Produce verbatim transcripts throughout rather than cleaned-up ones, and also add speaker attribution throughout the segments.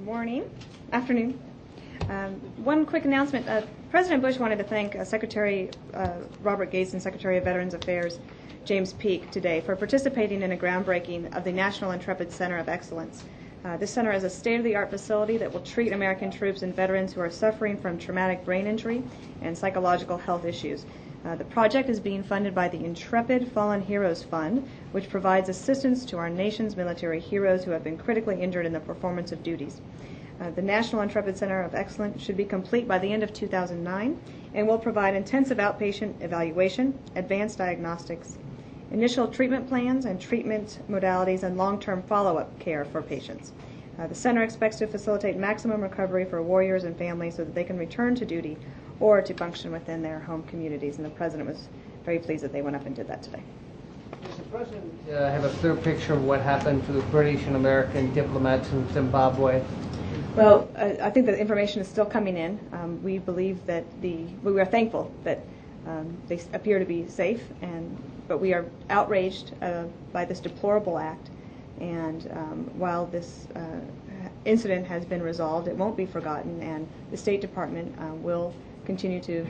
Speaker 1: morning, afternoon. Um, one quick announcement. Uh, President Bush wanted to thank uh, Secretary uh, Robert Gates and Secretary of Veterans Affairs James Peake today for participating in a groundbreaking of the National Intrepid Center of Excellence. Uh, this center is a state-of-the-art facility that will treat American troops and veterans who are suffering from traumatic brain injury and psychological health issues. Uh, the project is being funded by the Intrepid Fallen Heroes Fund, which provides assistance to our nation's military heroes who have been critically injured in the performance of duties. Uh, the National Intrepid Center of Excellence should be complete by the end of two thousand nine and will provide intensive outpatient evaluation, advanced diagnostics, initial treatment plans and treatment modalities, and long-term follow-up care for patients. Uh, the center expects to facilitate maximum recovery for warriors and families so that they can return to duty or to function within their home communities, and the President was very pleased that they went up and did that today.
Speaker 2: Does the President uh, have a clear picture of what happened to the British and American diplomats in Zimbabwe?
Speaker 1: Well, uh, I think that information is still coming in. Um, we believe that the, we are thankful that um, they appear to be safe, and but we are outraged uh, by this deplorable act. And um, while this uh, incident has been resolved, it won't be forgotten, and the State Department uh, will continue to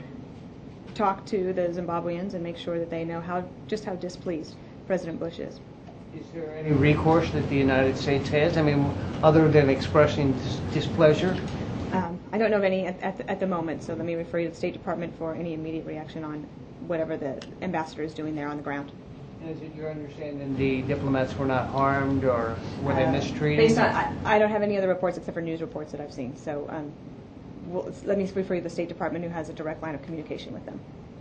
Speaker 1: talk to the Zimbabweans and make sure that they know how just how displeased President Bush is.
Speaker 2: Is there any recourse that the United States has? I mean, other than expressing dis- displeasure?
Speaker 1: Um, I don't know of any at, at, the, at the moment, so let me refer you to the State Department for any immediate reaction on whatever the ambassador is doing there on the ground.
Speaker 2: And is it your understanding the diplomats were not harmed, or were they
Speaker 1: uh,
Speaker 2: mistreated?
Speaker 1: Based on, I, I don't have any other reports except for news reports that I've seen, so um, we'll, let me refer you to the State Department, who has a direct line of communication with them.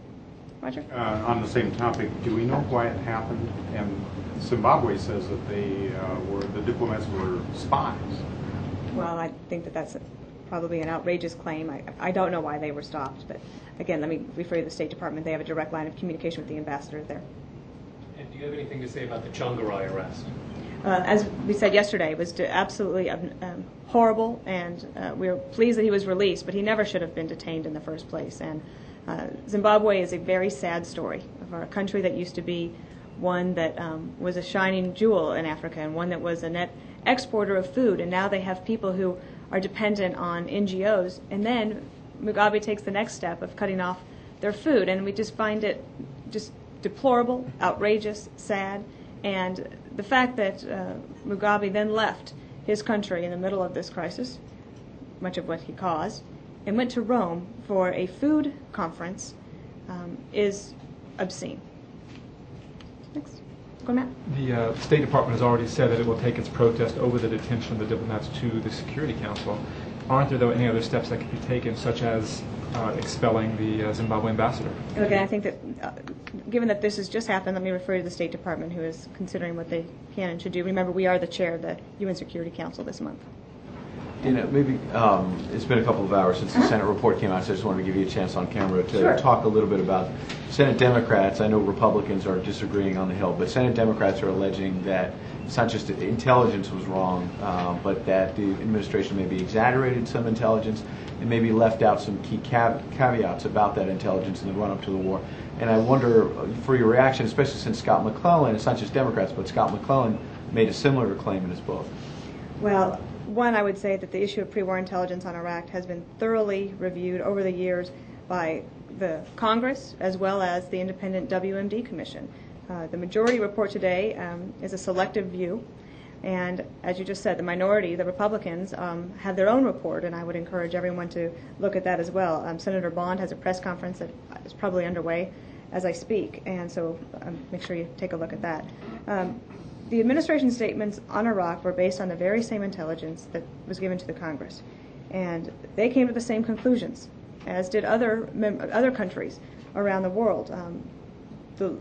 Speaker 1: Roger?
Speaker 3: Uh, on the same topic, do we know why it happened? And Zimbabwe says that they uh, were the diplomats were spies.
Speaker 1: Well, I think that that's a, probably an outrageous claim. I, I don't know why they were stopped, but again, let me refer you to the State Department. They have a direct line of communication with the ambassador there.
Speaker 4: And do you have anything to say about the Chongarai arrest?
Speaker 1: Uh, as we said yesterday, it was absolutely um, um, horrible, and uh, we were pleased that he was released, but he never should have been detained in the first place. And uh, Zimbabwe is a very sad story of our country that used to be one that um, was a shining jewel in Africa and one that was a net exporter of food, and now they have people who are dependent on N G Os, and then Mugabe takes the next step of cutting off their food, and we just find it just deplorable, outrageous, sad, and the fact that uh, Mugabe then left his country in the middle of this crisis, much of what he caused, and went to Rome for a food conference um, is obscene. Next. Go, Matt.
Speaker 5: The uh, State Department has already said that it will take its protest over the detention of the diplomats to the Security Council. Aren't there, though, any other steps that could be taken, such as uh, expelling the uh, Zimbabwe ambassador?
Speaker 1: Again, I think that uh, given that this has just happened, let me refer you to the State Department, who is considering what they can and should do. Remember, we are the chair of the U N Security Council this month.
Speaker 6: You know, maybe um, it's been a couple of hours since the Senate report came out, so I just wanted to give you a chance on camera to
Speaker 1: Sure.
Speaker 6: talk a little bit about Senate Democrats. I know Republicans are disagreeing on the Hill, but Senate Democrats are alleging that it's not just that intelligence was wrong, uh, but that the administration maybe exaggerated some intelligence and maybe left out some key cav- caveats about that intelligence in the run-up to the war. And I wonder, for your reaction, especially since Scott McClellan, it's not just Democrats, but Scott McClellan made a similar claim in his book.
Speaker 1: Well, one, I would say that the issue of pre-war intelligence on Iraq has been thoroughly reviewed over the years by the Congress as well as the independent W M D Commission. Uh, the majority report today um, is a selective view, and as you just said, the minority, the Republicans, um, have their own report, and I would encourage everyone to look at that as well. Um, Senator Bond has a press conference that is probably underway as I speak, and so um, make sure you take a look at that. Um, The administration statements on Iraq were based on the very same intelligence that was given to the Congress, and they came to the same conclusions, as did other mem- other countries around the world. Um, the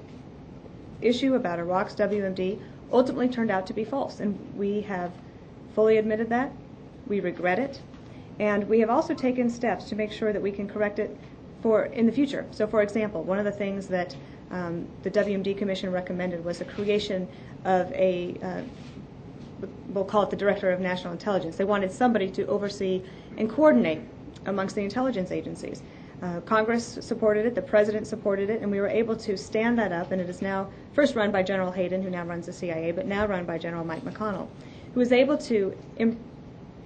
Speaker 1: issue about Iraq's W M D ultimately turned out to be false, and we have fully admitted that. We regret it, and we have also taken steps to make sure that we can correct it for in the future. So, for example, one of the things that um, the W M D Commission recommended was the creation of a, uh, we'll call it the Director of National Intelligence. They wanted somebody to oversee and coordinate amongst the intelligence agencies. Uh, Congress supported it, the President supported it, and we were able to stand that up, and it is now first run by General Hayden, who now runs the C I A, but now run by General Mike McConnell, who was able to im-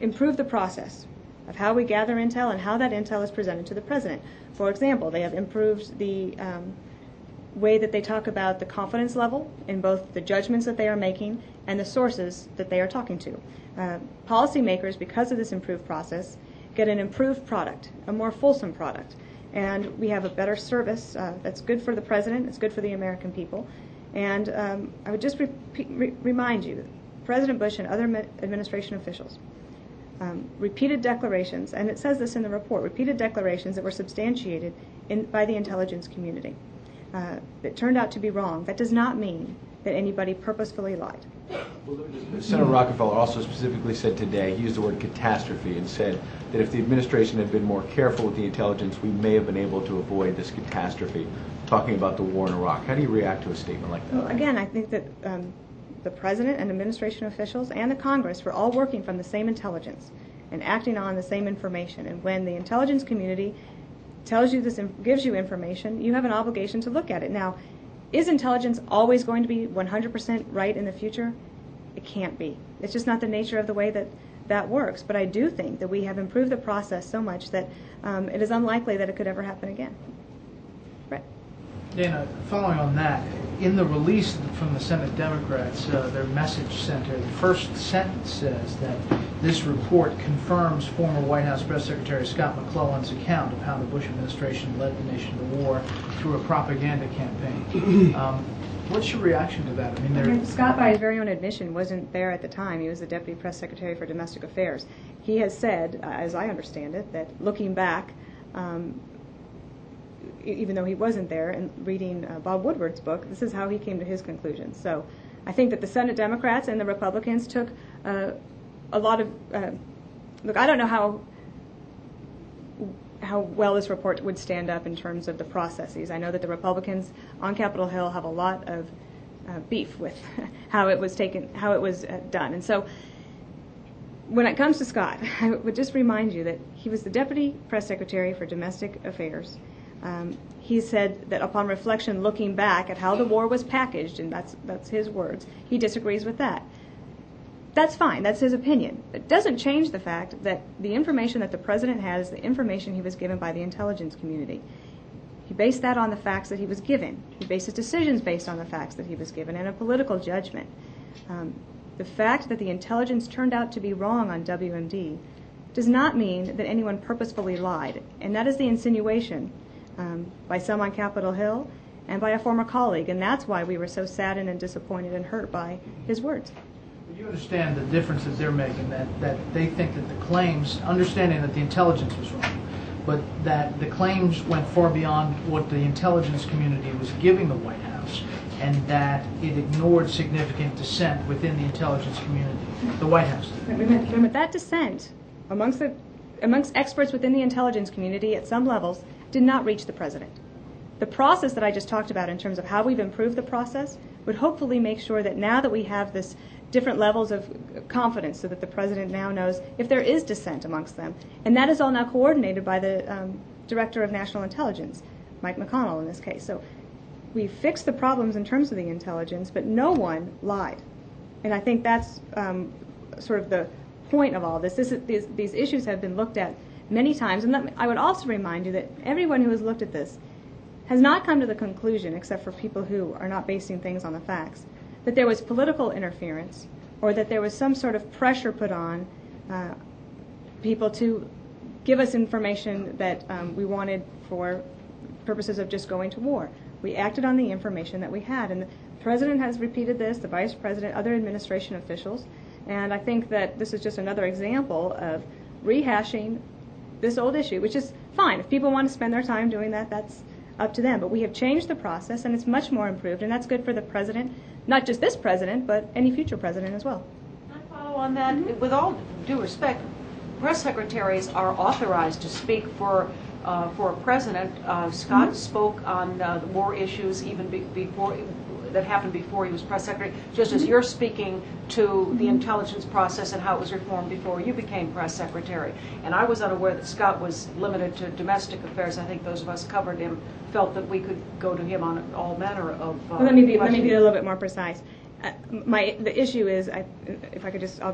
Speaker 1: improved the process of how we gather intel and how that intel is presented to the president. For example, they have improved the um, way that they talk about the confidence level in both the judgments that they are making and the sources that they are talking to. Uh, policymakers, because of this improved process, get an improved product, a more fulsome product. And we have a better service uh, that's good for the president, it's good for the American people. And um, I would just repeat, re- remind you, President Bush and other administration officials um, repeated declarations, and it says this in the report, repeated declarations that were substantiated in, by the intelligence community uh, that turned out to be wrong. That does not mean that anybody purposefully lied.
Speaker 6: Senator Rockefeller also specifically said today, he used the word catastrophe and said that if the administration had been more careful with the intelligence, we may have been able to avoid this catastrophe, talking about the war in Iraq. How do you react to a statement like that?
Speaker 1: Well, again, I think that um, the president and administration officials and the Congress were all working from the same intelligence and acting on the same information. And when the intelligence community tells you this, gives you information, you have an obligation to look at it. Now, is intelligence always going to be one hundred percent right in the future? It can't be. It's just not the nature of the way that that works. But I do think that we have improved the process so much that um, it is unlikely that it could ever happen again. Right.
Speaker 7: Dana, following on that, in the release from the Senate Democrats, uh, their message center, the first sentence says that this report confirms former White House Press Secretary Scott McClellan's account of how the Bush administration led the nation to war through a propaganda campaign. Um, what's your reaction to that? I mean,
Speaker 1: I mean, Scott, by his very own admission, wasn't there at the time. He was the Deputy Press Secretary for Domestic Affairs. He has said, uh, as I understand it, that looking back, um, even though he wasn't there, and reading uh, Bob Woodward's book, this is how he came to his conclusions. So I think that the Senate Democrats and the Republicans took uh, a lot of, uh, look, I don't know how how well this report would stand up in terms of the processes. I know that the Republicans on Capitol Hill have a lot of uh, beef with how it was taken, how it was uh, done. And so when it comes to Scott, I would just remind you that he was the Deputy Press Secretary for Domestic Affairs. Um, he said that upon reflection, looking back at how the war was packaged, and that's that's his words, he disagrees with that. That's fine. That's his opinion. It doesn't change the fact that the information that the president had is the information he was given by the intelligence community. He based that on the facts that he was given. He based his decisions based on the facts that he was given and a political judgment. Um, the fact that the intelligence turned out to be wrong on W M D does not mean that anyone purposefully lied, and that is the insinuation um, by some on Capitol Hill and by a former colleague, and that's why we were so saddened and disappointed and hurt by his words.
Speaker 7: You understand the difference that they're making, that, that they think that the claims, understanding that the intelligence was wrong, but that the claims went far beyond what the intelligence community was giving the White House, and that it ignored significant dissent within the intelligence community, the White House.
Speaker 1: Remember, that dissent amongst, the, amongst experts within the intelligence community at some levels did not reach the president. The process that I just talked about in terms of how we've improved the process would hopefully make sure that now that we have this different levels of confidence so that the president now knows if there is dissent amongst them. And that is all now coordinated by the um, Director of National Intelligence, Mike McConnell in this case. So we fixed the problems in terms of the intelligence, but no one lied. And I think that's um, sort of the point of all this. this is, these, these issues have been looked at many times. And let me, I would also remind you that everyone who has looked at this has not come to the conclusion, except for people who are not basing things on the facts, that there was political interference or that there was some sort of pressure put on uh, people to give us information that um, we wanted for purposes of just going to war. We acted on the information that we had, and the president has repeated this, the vice president, other administration officials, and I think that this is just another example of rehashing this old issue, which is fine. If people want to spend their time doing that, that's up to them. But we have changed the process, and it's much more improved, and that's good for the president, not just this president, but any future president as well.
Speaker 8: Can I follow on that? Mm-hmm. With all due respect, press secretaries are authorized to speak for uh, for a president. Uh, Scott mm-hmm. spoke on uh, the war issues even be- before that happened before he was press secretary, just as you're speaking to the intelligence process and how it was reformed before you became press secretary. And I was unaware that Scott was limited to domestic affairs. I think those of us covered him felt that we could go to him on all manner of uh,
Speaker 1: well, let me be let me be a little bit more precise. Uh, my the issue is, I, if I could just I'll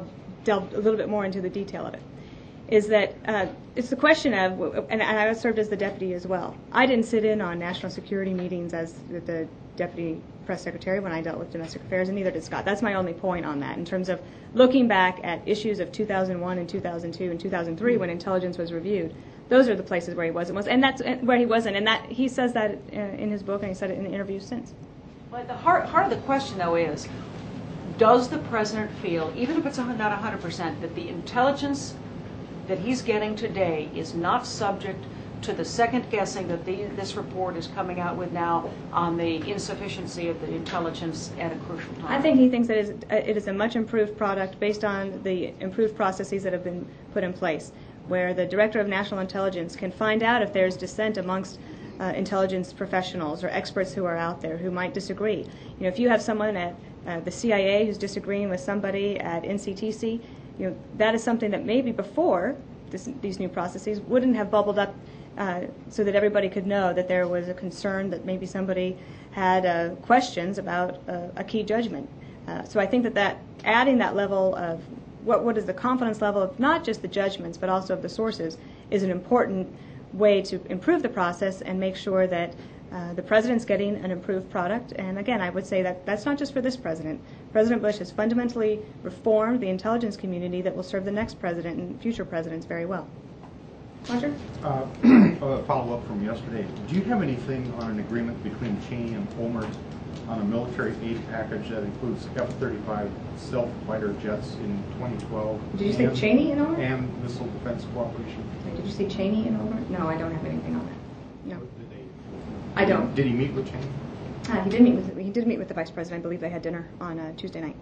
Speaker 1: delved a little bit more into the detail of it, is that uh, it's the question of, and I served as the deputy as well. I didn't sit in on national security meetings as the deputy press secretary when I dealt with domestic affairs, and neither did Scott. That's my only point on that in terms of looking back at issues of two thousand one and two thousand two and two thousand three when intelligence was reviewed. Those are the places where he wasn't, was, and that's where he wasn't, and that he says that in his book, and he said it in interviews since.
Speaker 8: Well, the heart, heart of the question, though, is, does the president feel, even if it's not one hundred percent, that the intelligence that he's getting today is not subject to the second guessing that the, this report is coming out with now on the insufficiency of the intelligence at a crucial time?
Speaker 1: I think he thinks that it is, it is a much improved product based on the improved processes that have been put in place, where the Director of National Intelligence can find out if there's dissent amongst uh, intelligence professionals or experts who are out there who might disagree. You know, if you have someone at uh, the C I A who's disagreeing with somebody at N C T C, you know, that is something that maybe before this, these new processes wouldn't have bubbled up uh, so that everybody could know that there was a concern that maybe somebody had uh, questions about uh, a key judgment. Uh, so I think that, that adding that level of what, what is the confidence level of not just the judgments but also of the sources is an important way to improve the process and make sure that uh, the president's getting an improved product. And again, I would say that that's not just for this president. President Bush has fundamentally reformed the intelligence community that will serve the next president and future presidents very well. Roger?
Speaker 3: Uh, a follow-up from yesterday. Do you have anything on an agreement between Cheney and Olmert on a military aid package that includes F thirty-five stealth fighter jets in twenty twelve?
Speaker 1: Did you say
Speaker 3: and,
Speaker 1: Cheney and Olmert?
Speaker 3: And missile defense cooperation.
Speaker 1: Wait, did you say Cheney and Olmert? No, I don't have anything on that. No.
Speaker 3: Did they,
Speaker 1: I don't.
Speaker 3: Did he meet with Cheney?
Speaker 1: Uh, he did meet with he did meet with the vice president. I believe they had dinner on uh, Tuesday night.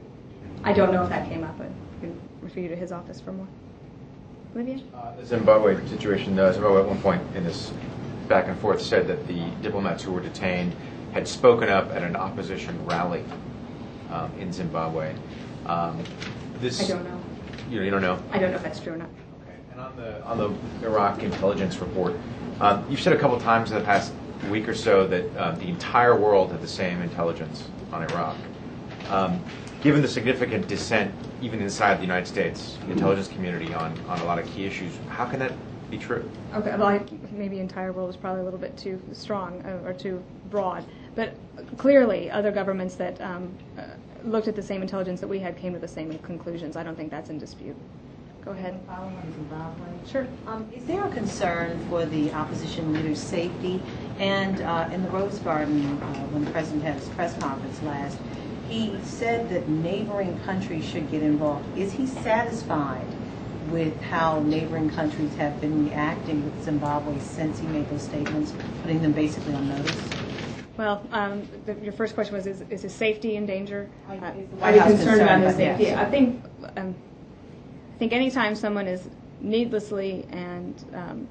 Speaker 1: I don't know if that came up, but I can refer you to his office for more. Olivia?
Speaker 9: Uh, the Zimbabwe situation, uh, Zimbabwe at one point in this back and forth said that the diplomats who were detained had spoken up at an opposition rally um, in Zimbabwe. Um, this,
Speaker 1: I don't know.
Speaker 9: You, you don't know?
Speaker 1: I don't know if that's true or not.
Speaker 9: Okay. And on the on the Iraq intelligence report, um, you've said a couple times in the past week or so that uh, the entire world had the same intelligence on Iraq. Um, given the significant dissent, even inside the United States, the intelligence community on, on a lot of key issues, how can that be true?
Speaker 1: Okay, well, I, maybe entire world is probably a little bit too strong uh, or too broad. But clearly, other governments that um, uh, looked at the same intelligence that we had came to the same conclusions. I don't think that's in dispute. Go ahead.
Speaker 10: Following on Zimbabwe.
Speaker 1: Sure.
Speaker 10: Um, is there a concern for the opposition leader's safety? And uh, in the Rose Garden, uh, when the president had his press conference last, he said that neighboring countries should get involved. Is he satisfied with how neighboring countries have been reacting with Zimbabwe since he made those statements, putting them basically on notice?
Speaker 1: Well, um, the, your first question was, is, is his safety in danger?
Speaker 10: Are,
Speaker 1: Uh,
Speaker 10: is the
Speaker 1: are
Speaker 10: White
Speaker 1: you
Speaker 10: House
Speaker 1: concerned about his
Speaker 10: yes.
Speaker 1: safety? I think, um, I think anytime someone is needlessly and um,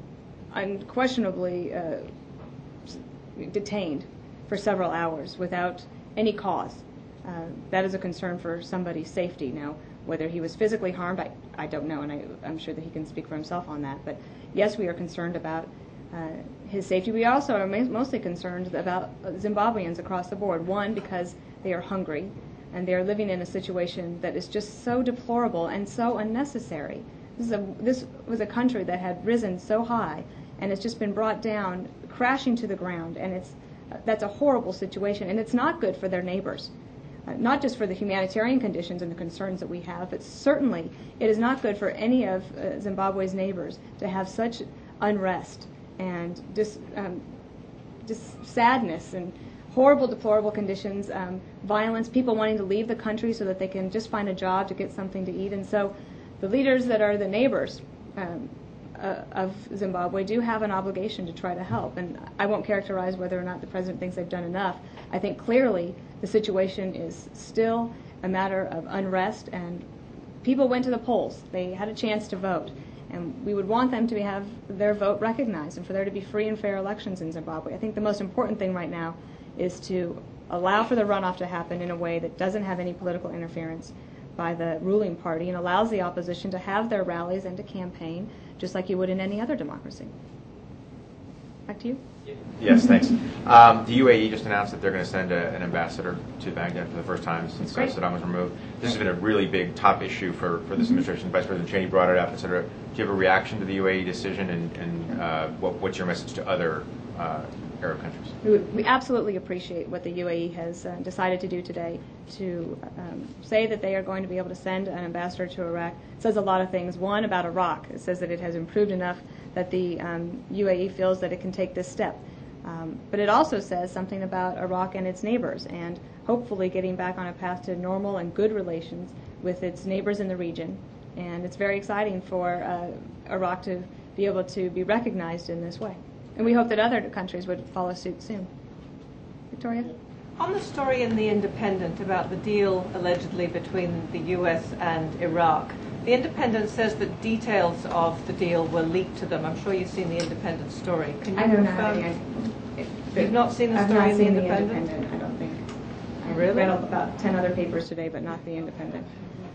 Speaker 1: unquestionably uh, detained for several hours without any cause, uh, that is a concern for somebody's safety. Now, whether he was physically harmed, I, I don't know, and I, I'm sure that he can speak for himself on that. But yes, we are concerned about uh, his safety. We also are ma- mostly concerned about Zimbabweans across the board. One, because they are hungry, and they are living in a situation that is just so deplorable and so unnecessary. This is a, this was a country that had risen so high, and it's just been brought down, crashing to the ground, and it's uh, that's a horrible situation, and it's not good for their neighbors. Uh, not just for the humanitarian conditions and the concerns that we have, but certainly it is not good for any of uh, Zimbabwe's neighbors to have such unrest and just, um, just sadness and horrible, deplorable conditions, um, violence, people wanting to leave the country so that they can just find a job to get something to eat. And so the leaders that are the neighbors um, uh, of Zimbabwe do have an obligation to try to help. And I won't characterize whether or not the president thinks they've done enough. I think clearly the situation is still a matter of unrest, and people went to the polls. They had a chance to vote, and we would want them to have their vote recognized and for there to be free and fair elections in Zimbabwe. I think the most important thing right now is to allow for the runoff to happen in a way that doesn't have any political interference by the ruling party and allows the opposition to have their rallies and to campaign just like you would in any other democracy. Back to you.
Speaker 9: Yes, thanks. Um, the U A E just announced that they're going to send a, an ambassador to Baghdad for the first time since uh, Saddam was removed. This has been a really big top issue for, for this administration. Vice President Cheney brought it up, et cetera. Do you have a reaction to the U A E decision, and, and uh, what, what's your message to other uh, Arab countries?
Speaker 1: We, we absolutely appreciate what the U A E has uh, decided to do today to um, say that they are going to be able to send an ambassador to Iraq. It says a lot of things. One, about Iraq. It says that it has improved enough that the um, U A E feels that it can take this step. Um, but it also says something about Iraq and its neighbors, and hopefully getting back on a path to normal and good relations with its neighbors in the region. And it's very exciting for uh, Iraq to be able to be recognized in this way. And we hope that other countries would follow suit soon. Victoria?
Speaker 11: On the story in The Independent about the deal allegedly between the U S and Iraq, The Independent says that details of the deal were leaked to them. I'm sure you've seen The Independent story. Can you
Speaker 1: I don't know.
Speaker 11: confirm? You've not seen the
Speaker 1: I've
Speaker 11: story
Speaker 1: not
Speaker 11: in
Speaker 1: seen
Speaker 11: The
Speaker 1: The
Speaker 11: Independent?
Speaker 1: Independent, I don't think. I
Speaker 11: Really?
Speaker 1: read about ten other papers today, but not The Independent.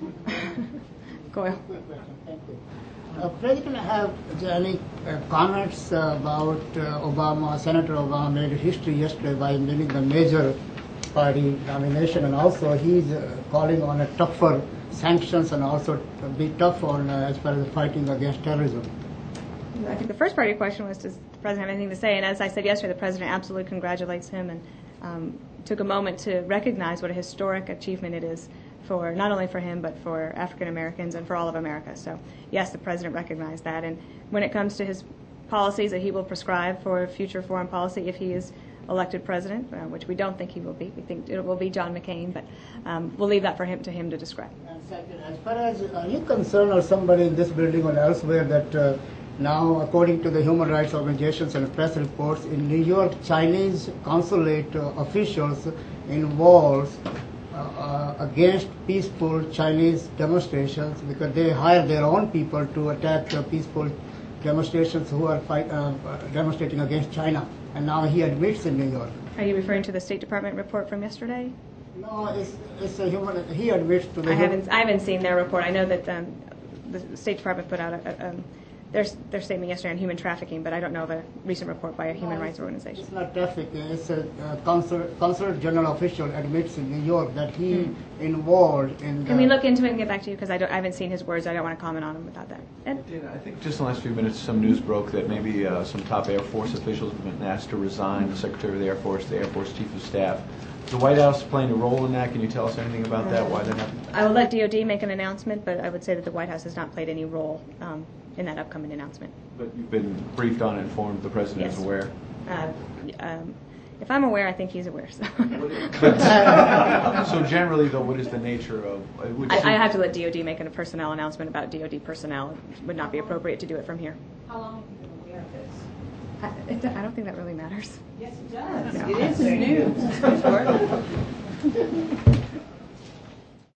Speaker 1: Goyle.
Speaker 12: Quick question. Thank you. Uh, President, have any uh, comments uh, about uh, Obama? Senator Obama made history yesterday by winning the major party nomination, and also he's uh, calling on a tougher sanctions and also to be tough on uh, as far as fighting against terrorism.
Speaker 1: I think the first part of your question was, does the president have anything to say? And as I said yesterday, the president absolutely congratulates him and um, took a moment to recognize what a historic achievement it is for not only for him, but for African Americans and for all of America. So yes, the president recognized that. And when it comes to his policies that he will prescribe for future foreign policy, if he is elected president, uh, which we don't think he will be, we think it will be John McCain, but um, we'll leave that for him to him to describe.
Speaker 12: And second, as far as are you concerned, or somebody in this building or elsewhere, that uh, now, according to the human rights organizations and press reports, in New York, Chinese consulate uh, officials involved uh, uh, against peaceful Chinese demonstrations because they hire their own people to attack uh, peaceful demonstrations who are fight, uh, demonstrating against China. And now he admits in New York.
Speaker 1: Are you referring to the State Department report from yesterday?
Speaker 12: No, it's, it's a human. He admits to the.
Speaker 1: I haven't. I haven't seen their report. I know that um, the State Department put out a, a, um, their their statement yesterday on human trafficking, but I don't know of a recent report by a human
Speaker 12: No,
Speaker 1: rights organization.
Speaker 12: It's not trafficking. It's a uh, consul, consulate general official admits in New York that he
Speaker 1: Hmm.
Speaker 12: involved in.
Speaker 1: Can
Speaker 12: the,
Speaker 1: we look into it and get back to you? Because I, don't- I haven't seen his words. I don't want to comment on them without that. Ed?
Speaker 6: I think just in the last few minutes, some news broke that maybe uh, some top Air Force officials have been asked to resign, the Secretary of the Air Force, the Air Force Chief of Staff. Is the White House playing a role in that? Can you tell us anything about that, why that happened?
Speaker 1: I will let D O D make an announcement, but I would say that the White House has not played any role um, in that upcoming announcement.
Speaker 6: But you've been briefed on it, informed, the President
Speaker 1: Yes.
Speaker 6: is aware?
Speaker 1: Uh, um, if I'm aware, I think he's aware. So,
Speaker 6: So generally, though, what is the nature of... it would
Speaker 1: I,
Speaker 6: seem-
Speaker 1: I have to let D O D make a personnel announcement about D O D personnel. It would not be appropriate to do it from here.
Speaker 10: How long have you been aware of this?
Speaker 1: I, it, I don't think that really matters.
Speaker 10: Yes, it does.
Speaker 1: No.
Speaker 10: It is news.